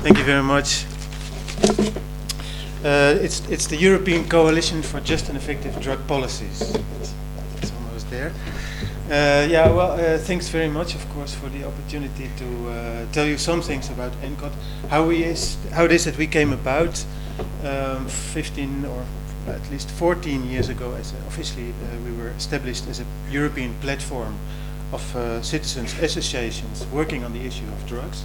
Thank you very much. It's the European Coalition for Just and Effective Drug Policies. It's almost there. Thanks very much, of course, for the opportunity to tell you some things about ENCOT, how it is that we came about 15 or at least 14 years ago. Officially, we were established as a European platform of citizens associations working on the issue of drugs.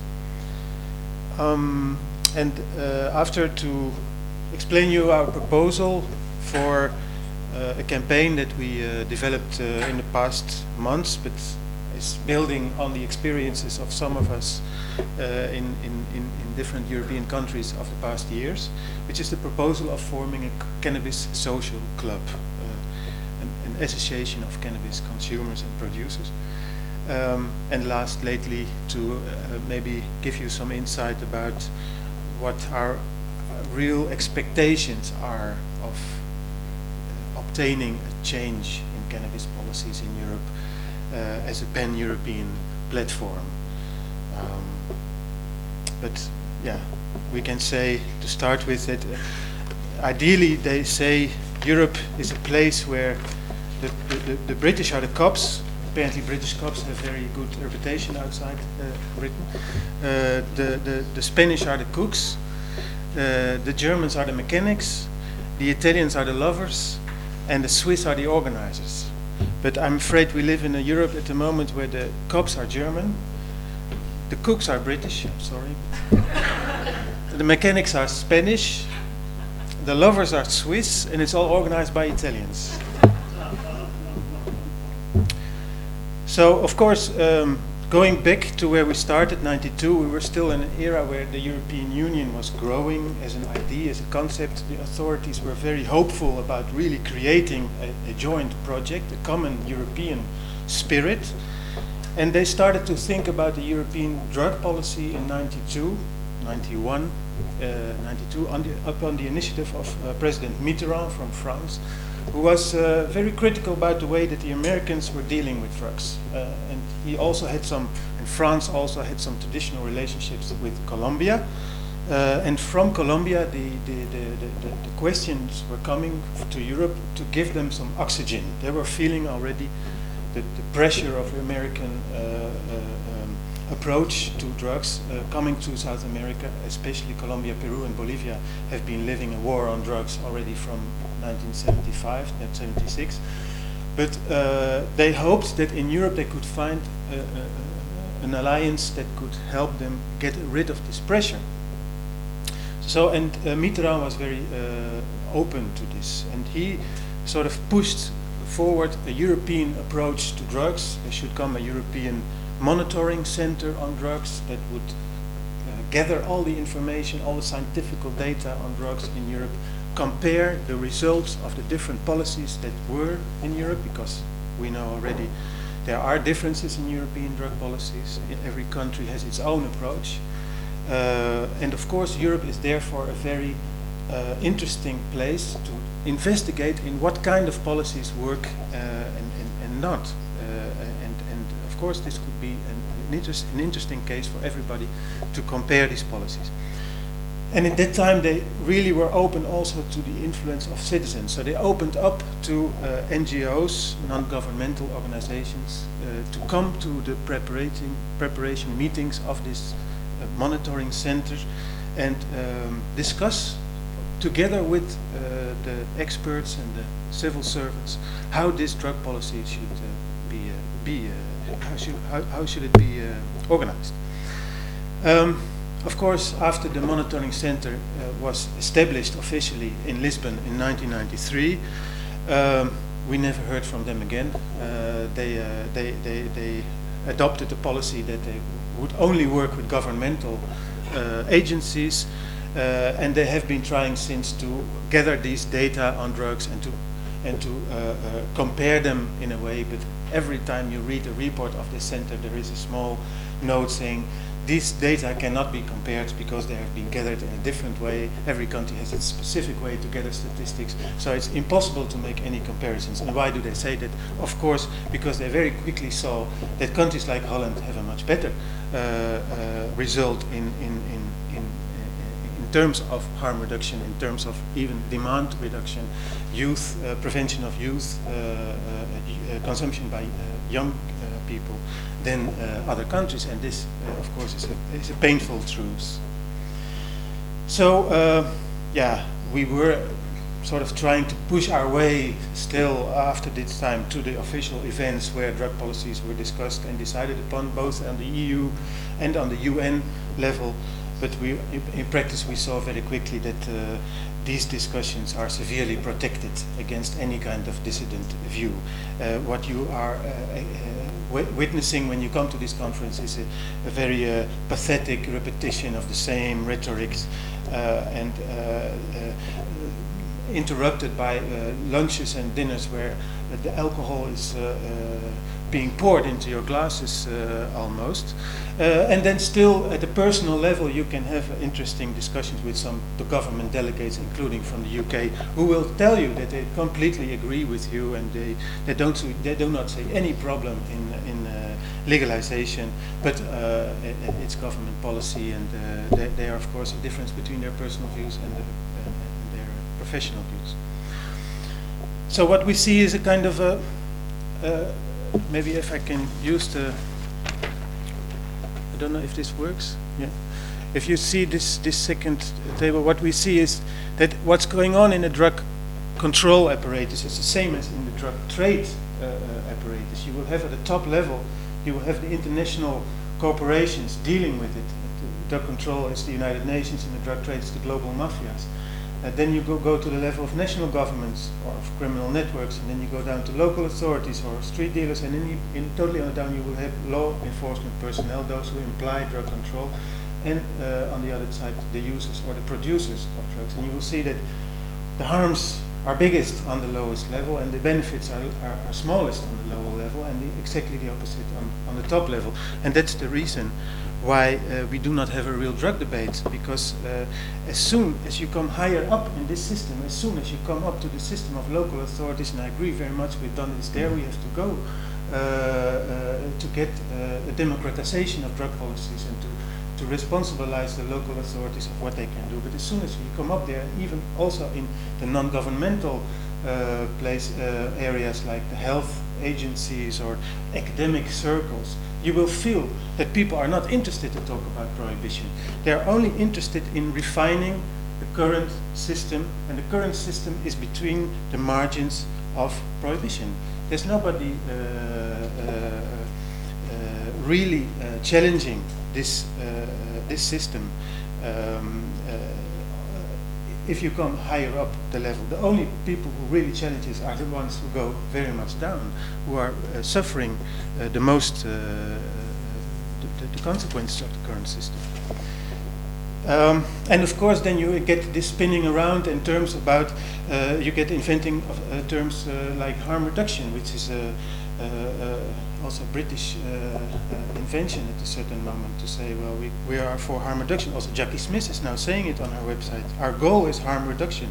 After to explain you our proposal for a campaign that we developed in the past months, but is building on the experiences of some of us in different European countries of the past years, which is the proposal of forming a cannabis social club, an association of cannabis consumers and producers. And last, lately, to maybe give you some insight about what our real expectations are of obtaining a change in cannabis policies in Europe as a pan-European platform. But yeah, we can say, to start with, that ideally they say Europe is a place where the British are the cops. Apparently British cops have very good reputation outside Britain. The Spanish are the cooks, the Germans are the mechanics, the Italians are the lovers, and the Swiss are the organizers. But I'm afraid we live in a Europe at the moment where the cops are German, the cooks are British, I'm sorry, the mechanics are Spanish, the lovers are Swiss, and it's all organized by Italians. So, of course, going back to where we started, 92, we were still in an era where the European Union was growing as an idea, as a concept. The authorities were very hopeful about really creating a joint project, a common European spirit. And they started to think about the European drug policy in 92, 91, 92, upon the initiative of President Mitterrand from France, who was very critical about the way that the Americans were dealing with drugs. And he also had some, and France also had some traditional relationships with Colombia. And from Colombia, the questions were coming to Europe to give them some oxygen. They were feeling already the pressure of the American approach to drugs coming to South America, especially Colombia, Peru, and Bolivia have been living a war on drugs already from 1975, 1976. But they hoped that in Europe they could find an alliance that could help them get rid of this pressure. So, and Mitterrand was very open to this, and he sort of pushed forward a European approach to drugs. There should come a European monitoring center on drugs that would gather all the information, all the scientific data on drugs in Europe, compare the results of the different policies that were in Europe, because we know already there are differences in European drug policies. Every country has its own approach. And of course, Europe is therefore a very interesting place to investigate in what kind of policies work and not. And of course, this could be an interesting case for everybody to compare these policies. And at that time, they really were open also to the influence of citizens. So they opened up to NGOs, non-governmental organizations, to come to the preparation meetings of this monitoring center and discuss together with the experts and the civil servants how this drug policy should how should it be organized. Of course, after the monitoring center was established officially in Lisbon in 1993, we never heard from them again. They adopted a policy that they would only work with governmental agencies, and they have been trying since to gather these data on drugs and to compare them in a way. But every time you read a report of this center, there is a small note saying these data cannot be compared because they have been gathered in a different way. Every country has its specific way to gather statistics, so it's impossible to make any comparisons. And why do they say that? Of course, because they very quickly saw that countries like Holland have a much better result in terms of harm reduction, in terms of even demand reduction, youth prevention of youth consumption by young people than other countries, and this, of course, is a painful truth. So, yeah, we were sort of trying to push our way still after this time to the official events where drug policies were discussed and decided upon, both on the EU and on the UN level. But in practice, we saw very quickly that these discussions are severely protected against any kind of dissident view. What you are witnessing when you come to this conference is a very pathetic repetition of the same rhetorics and interrupted by lunches and dinners where the alcohol is being poured into your glasses almost. And then still at the personal level you can have interesting discussions with some the government delegates, including from the UK, who will tell you that they completely agree with you and they do not see any problem in legalization, but it's government policy, and there are of course a difference between their personal views and their professional views. So what we see is a kind of a maybe if I can use the, I don't know if this works. Yeah. If you see this second table, what we see is that what's going on in the drug control apparatus is the same as in the drug trade apparatus. You will have at the top level, you will have the international corporations dealing with it. The drug control is the United Nations, and the drug trade is the global mafias. Then you go to the level of national governments or of criminal networks, and then you go down to local authorities or street dealers, and then totally on down you will have law enforcement personnel, those who imply drug control, and on the other side the users or the producers of drugs. And you will see that the harms are biggest on the lowest level, and the benefits are smallest on the lower level, and exactly the opposite on the top level. And that's the reason why we do not have a real drug debate, because as soon as you come higher up in this system, as soon as you come up to the system of local authorities, and I agree very much with Don, it's there we have to go to get a democratization of drug policies and to responsibilize the local authorities of what they can do. But as soon as you come up there, even also in the non-governmental areas like the health agencies or academic circles, you will feel that people are not interested to talk about prohibition. They are only interested in refining the current system, and the current system is between the margins of prohibition. There's nobody really challenging this system. If you come higher up the level, the only people who really challenge it are the ones who go very much down, who are suffering the most the consequences of the current system. And of course, then you get this spinning around in terms about, you get inventing of, terms like harm reduction, which is also a British invention at a certain moment, to say, well, we are for harm reduction. Also, Jackie Smith is now saying it on her website. Our goal is harm reduction.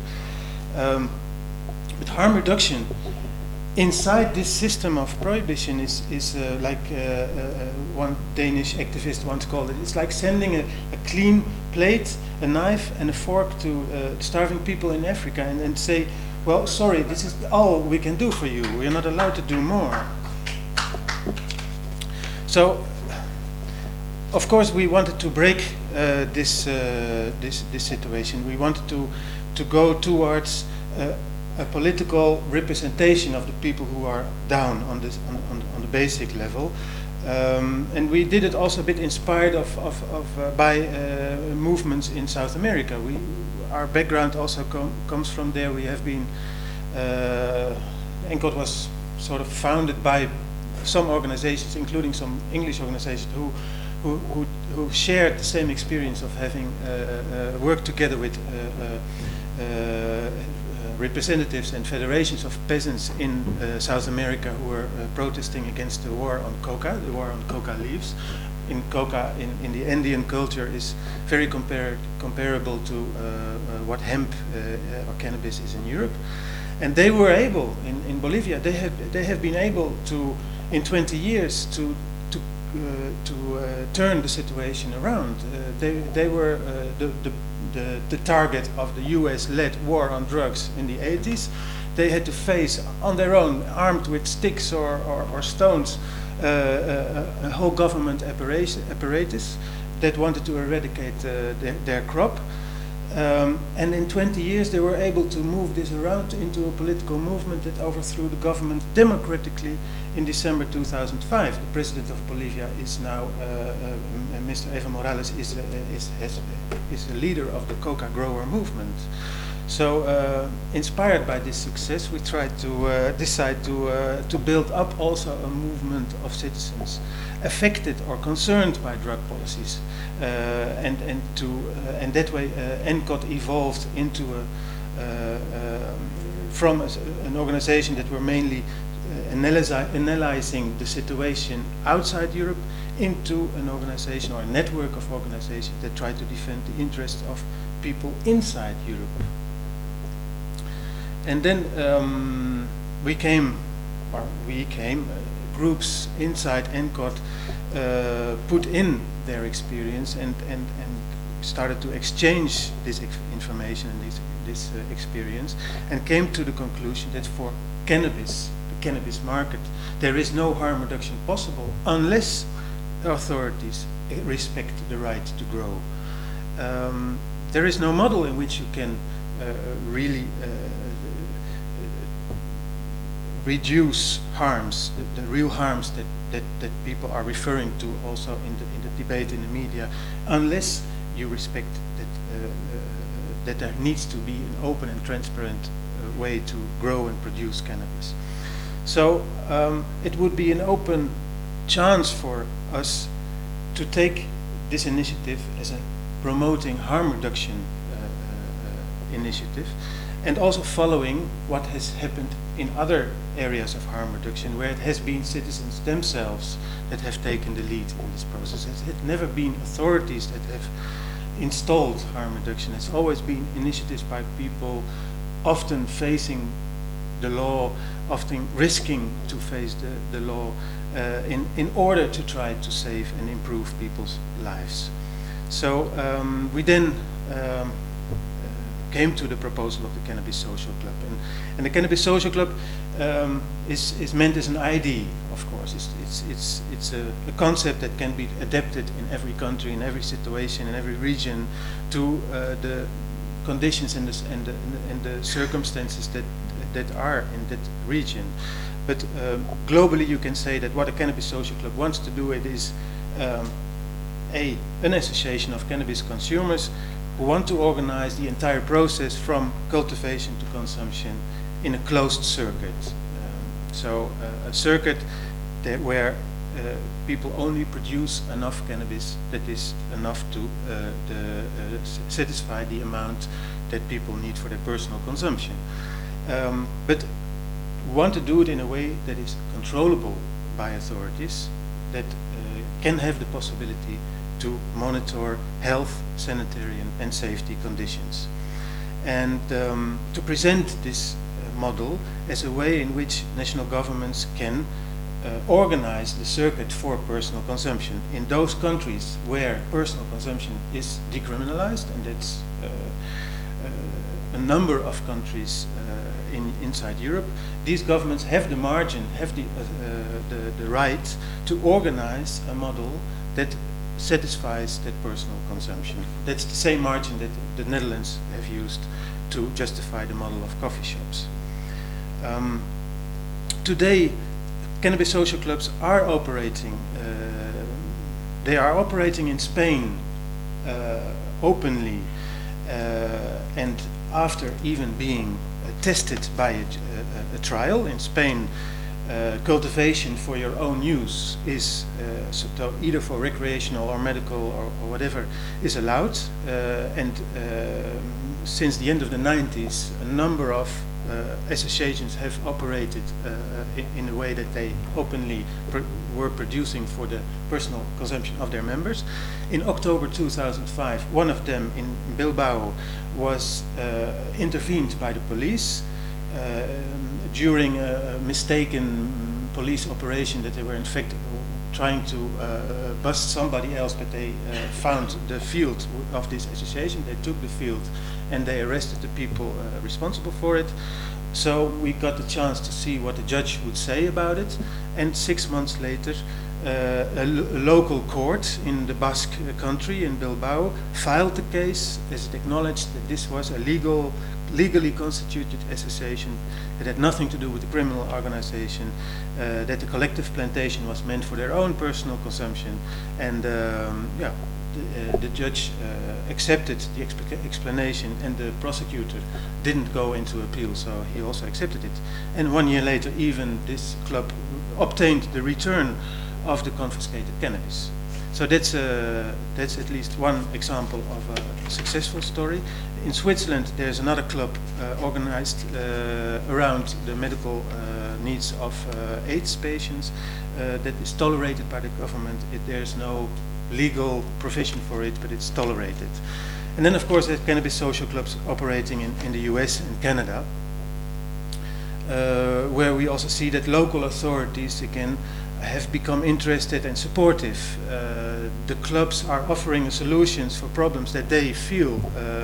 But harm reduction inside this system of prohibition is like one Danish activist once called it. It's like sending a clean plate, a knife, and a fork to starving people in Africa, and say, well, sorry, this is all we can do for you. We are not allowed to do more. So, of course, we wanted to break this situation. We wanted to go towards a political representation of the people who are down on this on the basic level, and we did it also a bit inspired by movements in South America. Our background also comes from there. We have been ENCODE was sort of founded by some organizations, including some English organizations who shared the same experience of having worked together with representatives and federations of peasants in South America who were protesting against the war on coca leaves. In coca, in the Andean culture, is very comparable to what hemp or cannabis is in Europe. And they were able, in Bolivia, they have been able to, in 20 years, to turn the situation around. They were the target of the US-led war on drugs in the 80s. They had to face on their own, armed with sticks or stones, a whole government apparatus that wanted to eradicate their crop. And in 20 years they were able to move this around into a political movement that overthrew the government democratically in December 2005. The president of Bolivia is now, Mr. Evo Morales, is the leader of the coca grower movement. So inspired by this success, we tried to decide to build up also a movement of citizens affected or concerned by drug policies, and that way ENCOT evolved into from an organization that were mainly analyzing the situation outside Europe into an organization or a network of organizations that try to defend the interests of people inside Europe. And then groups inside ENCOT put in their experience and started to exchange this information and this experience, and came to the conclusion that for cannabis, the cannabis market, there is no harm reduction possible unless authorities respect the right to grow. There is no model in which you can really reduce harms, the real harms that people are referring to also in the debate in the media, unless you respect that there needs to be an open and transparent way to grow and produce cannabis. So it would be an open chance for us to take this initiative as a promoting harm reduction initiative, and also following what has happened in other areas of harm reduction, where it has been citizens themselves that have taken the lead in this process. It had never been authorities that have installed harm reduction. It's always been initiatives by people, often facing the law, often risking to face the law in order to try to save and improve people's lives. So we then came to the proposal of the Cannabis Social Club. And the Cannabis Social Club is meant as an ID, of course. It's a concept that can be adapted in every country, in every situation, in every region, to the conditions and the circumstances that are in that region. But globally, you can say that what a Cannabis Social Club wants to do, it is an association of cannabis consumers who want to organize the entire process from cultivation to consumption in a closed circuit. So a circuit where people only produce enough cannabis that is enough to satisfy the amount that people need for their personal consumption. But want to do it in a way that is controllable by authorities, that can have the possibility to monitor health, sanitary and safety conditions. And to present this model as a way in which national governments can organize the circuit for personal consumption in those countries where personal consumption is decriminalized, and that's a number of countries inside Europe. These governments have the margin, have the right to organize a model that satisfies that personal consumption. That's the same margin that the Netherlands have used to justify the model of coffee shops. Today, cannabis social clubs are operating. They are operating in Spain openly, and after even being tested by a trial in Spain. Cultivation for your own use is so either for recreational or medical or whatever is allowed, and since the end of the 90s a number of associations have operated in a way that they openly were producing for the personal consumption of their members. In October 2005, one of them in Bilbao was intervened by the police during a mistaken police operation that they were in fact trying to bust somebody else, but they found the field of this association. They took the field and they arrested the people responsible for it. So we got the chance to see what the judge would say about it. And 6 months later, a local court in the Basque country, in Bilbao, filed the case as it acknowledged that this was a legally constituted association that had nothing to do with the criminal organization, that the collective plantation was meant for their own personal consumption, and the judge accepted the explanation, and the prosecutor didn't go into appeal, so he also accepted it. And 1 year later, even this club obtained the return of the confiscated cannabis. So that's at least one example of a successful story. In Switzerland, there's another club organized around the medical needs of AIDS patients that is tolerated by the government. There's no legal provision for it, but it's tolerated. And then, of course, there's cannabis social clubs operating in the US and Canada, where we also see that local authorities, again, have become interested and supportive. The clubs are offering solutions for problems that they feel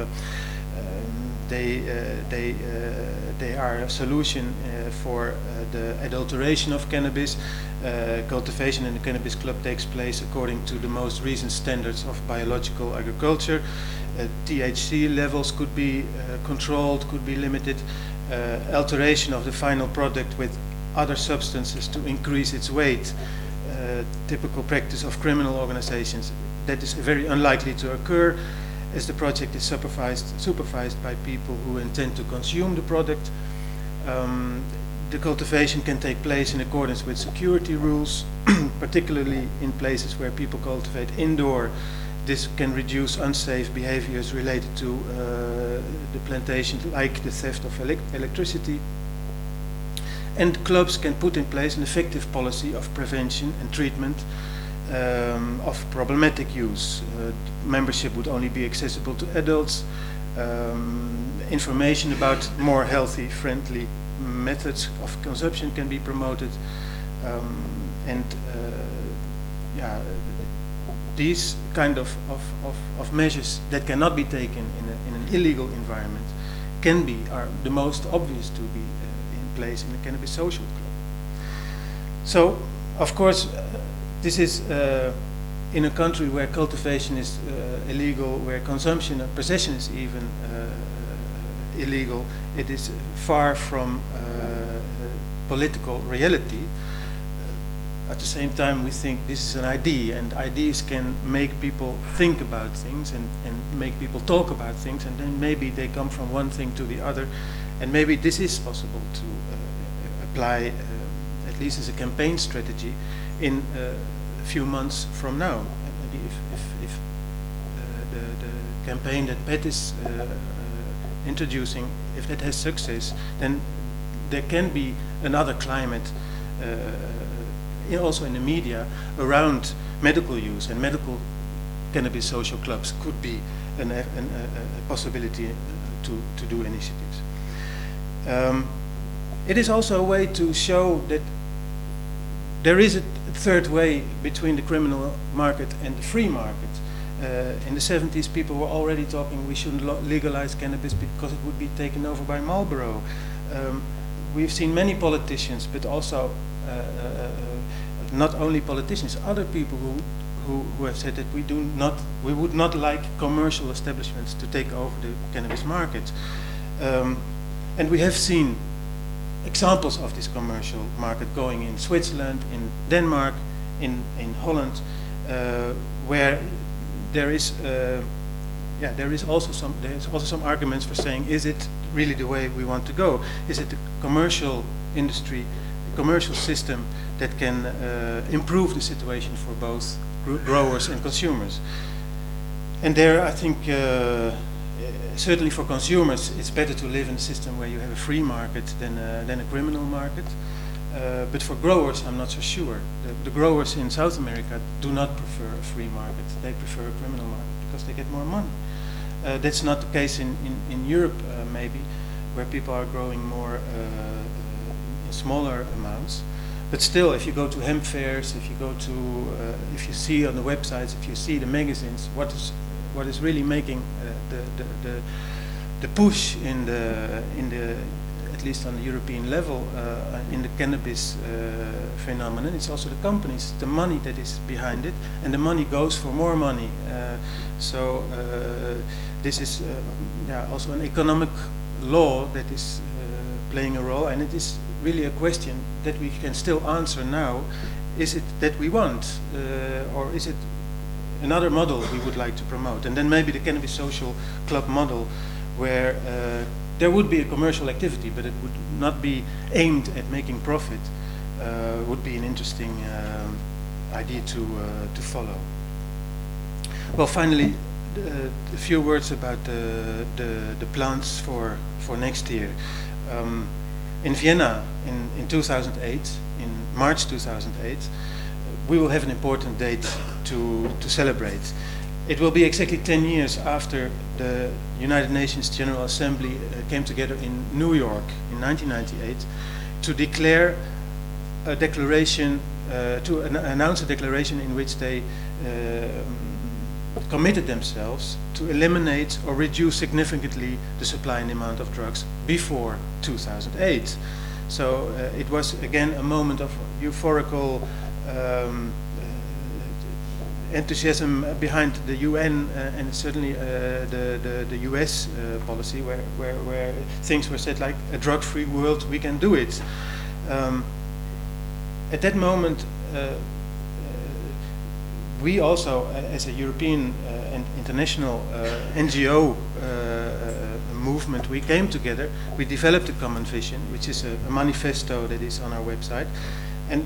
they are a solution for the adulteration of cannabis. Cultivation in the cannabis club takes place according to the most recent standards of biological agriculture. THC levels could be controlled, could be limited. Alteration of the final product with other substances to increase its weight, typical practice of criminal organizations. That is very unlikely to occur, as the project is supervised by people who intend to consume the product. The cultivation can take place in accordance with security rules, particularly in places where people cultivate indoor. This can reduce unsafe behaviors related to the plantation, like the theft of electricity. And clubs can put in place an effective policy of prevention and treatment of problematic use. Membership would only be accessible to adults. Information about more healthy, friendly methods of consumption can be promoted. These kind of measures that cannot be taken in an illegal environment are the most obvious to be place in the cannabis social club. So, of course, this is in a country where cultivation is illegal, where consumption and possession is even illegal. It is far from political reality. At the same time, we think this is an idea, and ideas can make people think about things and make people talk about things, and then maybe they come from one thing to the other. And maybe this is possible to apply, at least as a campaign strategy, in a few months from now. Maybe if the campaign that PET is introducing, if that has success, then there can be another climate, also in the media, around medical use, and medical cannabis social clubs could be a possibility to do initiatives. It is also a way to show that there is a third way between the criminal market and the free market. In the 70s, people were already talking we shouldn't legalize cannabis because it would be taken over by Marlboro. We've seen many politicians, but also not only politicians, other people who have said that we would not like commercial establishments to take over the cannabis market. And we have seen examples of this commercial market going in Switzerland, in Denmark, in Holland, where there is also some arguments for saying, is it really the way we want to go? Is it the commercial industry, the commercial system that can improve the situation for both growers and consumers? And there, I think, certainly for consumers, it's better to live in a system where you have a free market than a criminal market. But for growers, I'm not so sure. The growers in South America do not prefer a free market. They prefer a criminal market because they get more money. That's not the case in Europe, maybe, where people are growing more in smaller amounts. But still, if you go to hemp fairs, if you go to, if you see on the websites, if you see the magazines, what is really making the push in the at least on the European level in the cannabis phenomenon, it's also the companies, the money that is behind it, and the money goes for more money. So this is also an economic law that is playing a role, and it is really a question that we can still answer now. Is it that we want, or is it another model we would like to promote? And then maybe the Cannabis Social Club model, where there would be a commercial activity, but it would not be aimed at making profit, would be an interesting idea to follow. Well, finally, a few words about the plans for next year. In Vienna in 2008, in March 2008, we will have an important date to celebrate. It will be exactly 10 years after the United Nations General Assembly came together in New York in 1998 to declare a declaration, to announce a declaration in which they committed themselves to eliminate or reduce significantly the supply and demand of drugs before 2008. So it was again a moment of euphorical enthusiasm behind the UN and certainly the US policy, where things were said like a drug-free world, we can do it. At that moment, we also, as a European and international NGO movement, we came together, we developed a common vision, which is a manifesto that is on our website, and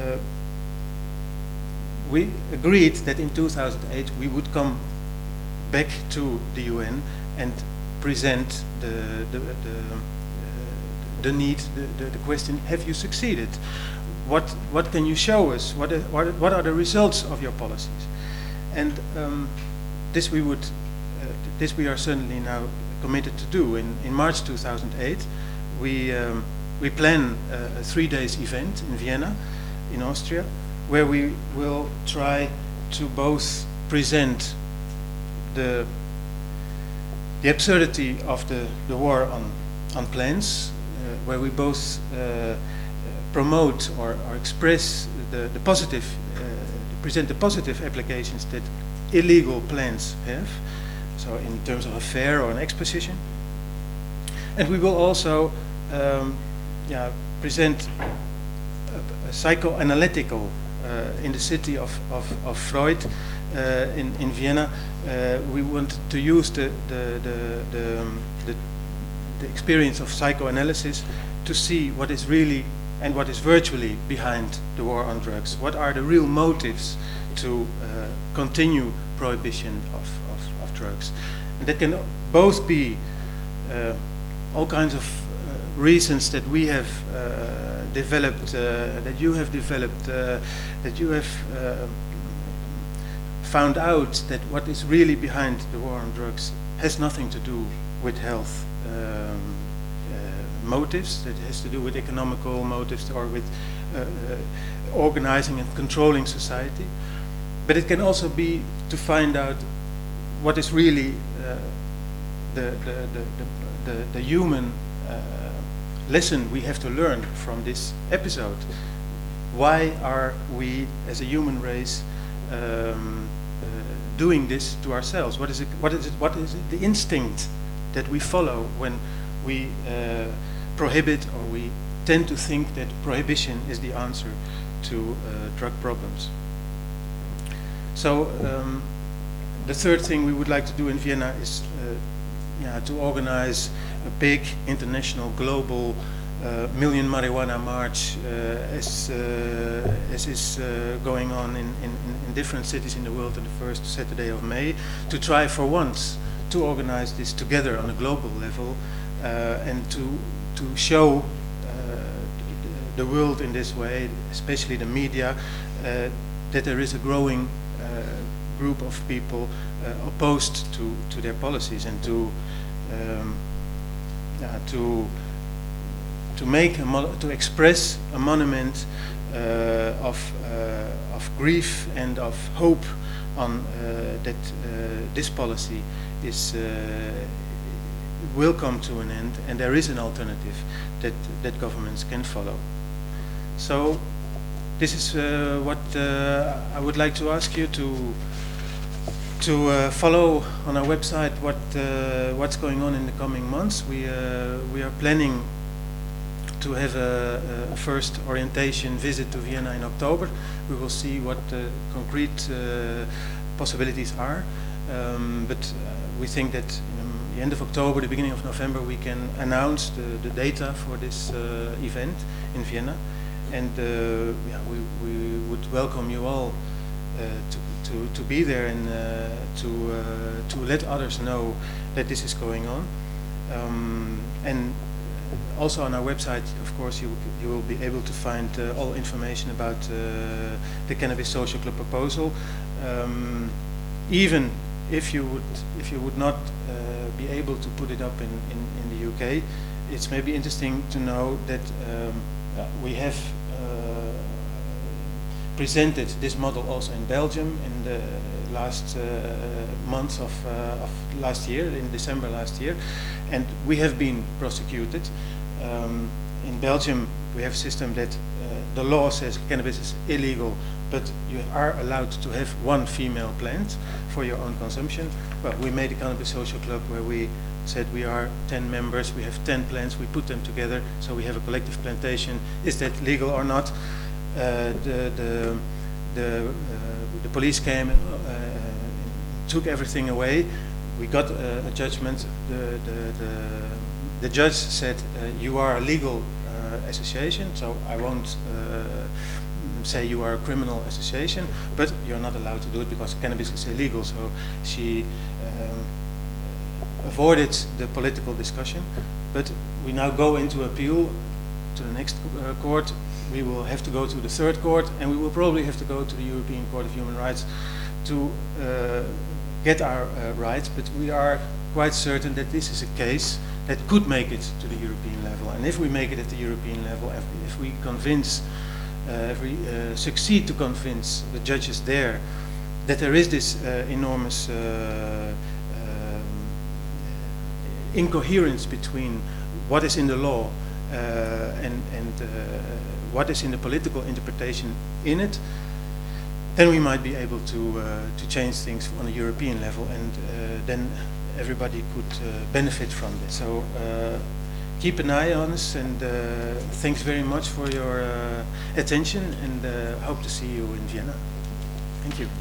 we agreed that in 2008 we would come back to the UN and present the need, the question: have you succeeded? What can you show us? What are the results of your policies? And this we are certainly now committed to do. In March 2008, we plan a 3-day event in Vienna, in Austria, where we will try to both present the absurdity of the war on plants, where we both promote or express the positive, present the positive applications that illegal plants have, so in terms of a fair or an exposition. And we will also present a psychoanalytical, in the city of Freud in Vienna. We want to use the experience of psychoanalysis to see what is really and what is virtually behind the war on drugs. What are the real motives to continue prohibition of drugs? And that can both be all kinds of reasons that we have developed, that you have developed, that you have found out that what is really behind the war on drugs has nothing to do with health motives, that has to do with economical motives or with organizing and controlling society. But it can also be to find out what is really the human lesson we have to learn from this episode. Why are we as a human race doing this to ourselves? What is the instinct that we follow when we prohibit, or we tend to think that prohibition is the answer to drug problems? So the third thing we would like to do in Vienna is to organize a big international global Million Marijuana March, as is going on in different cities in the world on the first Saturday of May, to try for once to organize this together on a global level, and to show the world in this way, especially the media, that there is a growing group of people opposed to their policies, and to express a monument of grief and of hope on that this policy is will come to an end, and there is an alternative that governments can follow. So this is what I would like to ask you to follow on our website what's going on in the coming months. We are planning to have a first orientation visit to Vienna in October. We will see what the concrete possibilities are, but we think that in the end of October, the beginning of November, we can announce the data for this event in Vienna, and yeah, we would welcome you all to be there and to let others know that this is going on. And also on our website, of course, you will be able to find all information about the Cannabis Social Club proposal. Even if you would not be able to put it up in the UK, it's maybe interesting to know that we have presented this model also in Belgium in the last months of last year, in December last year, and we have been prosecuted. In Belgium, we have a system that the law says cannabis is illegal, but you are allowed to have one female plant for your own consumption. Well, we made a Cannabis Social Club where we said we are 10 members, we have 10 plants, we put them together, so we have a collective plantation. Is that legal or not? The police came, took everything away. We got a judgment. The judge said you are a legal association, so I won't say you are a criminal association, but you're not allowed to do it because cannabis is illegal. So she avoided the political discussion, but we now go into appeal to the next court. We will have to go to the third court, and we will probably have to go to the European Court of Human Rights to get our rights, but we are quite certain that this is a case that could make it to the European level. And if we make it at the European level, if we convince, if we succeed to convince the judges there that there is this enormous incoherence between what is in the law and what is in the political interpretation in it, then we might be able to change things on a European level, and then everybody could benefit from this. So keep an eye on us, and thanks very much for your attention, and hope to see you in Vienna. Thank you.